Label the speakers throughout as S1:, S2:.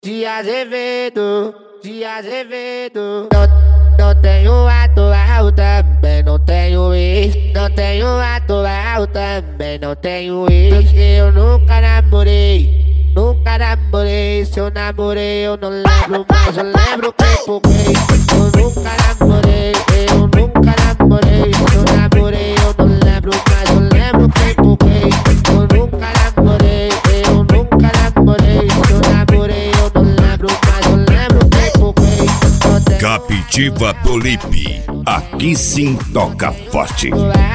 S1: de Azevedo, de Azevedo. Não tenho atual, também não tenho ex. Não tenho atual, também não tenho ex. Eu nunca namorei, nunca namorei. Se eu namorei eu não lembro, mas eu lembro quem foguei. Eu nunca namorei, eu nunca namorei. Se eu namorei eu não lembro, mas eu lembro quem foguei. Eu nunca namorei, eu nunca namorei. Se eu namorei eu não lembro, mas eu lembro quem foguei.
S2: Captiva Polipe, aqui sim toca forte.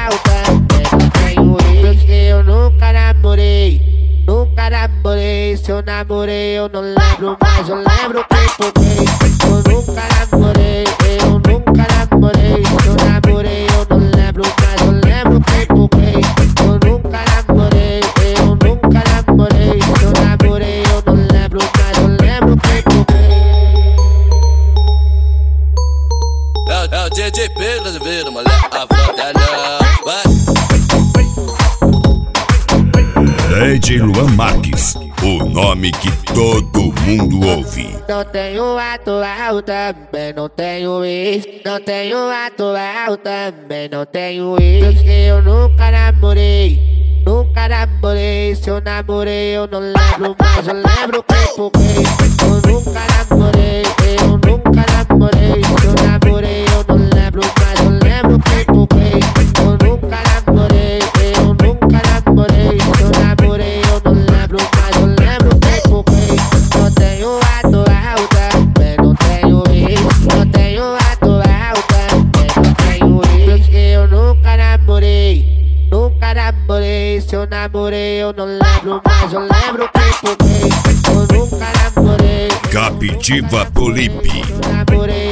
S1: Eu nunca namorei, nunca namorei. Se eu namorei eu não lembro, mas eu lembro quem foguei. Eu nunca namorei, eu nunca namorei. Se eu namorei eu não lembro, mas eu lembro quem foguei. Eu nunca namorei, eu nunca namorei. Se eu namorei eu não lembro, mas eu lembro quem foguei.
S3: É o DJ Pedro Azevedo, moleque, afronta não, vai.
S2: DJ Luan Marques, o nome que todo mundo ouve.
S1: Não tenho atual, também não tenho ex. Não tenho atual, também não tenho ex. Eu nunca namorei, nunca namorei. Se eu namorei eu não lembro, mas eu lembro quem foguei. Eu nunca namorei, eu nunca namorei. Se eu namorei eu não lembro, mas eu lembro quem foguei. Eu nunca namorei, eu nunca namorei. Se eu namorei eu não lembro, mas eu lembro quem foguei. Não tenho atual, também não tenho ex. Não tenho atual, também não tenho ex. Eu nunca namorei, nunca namorei. Se eu namorei eu não lembro, mas eu lembro quem foguei. Eu nunca namorei.
S2: Captiva Polipe.
S1: Namorei.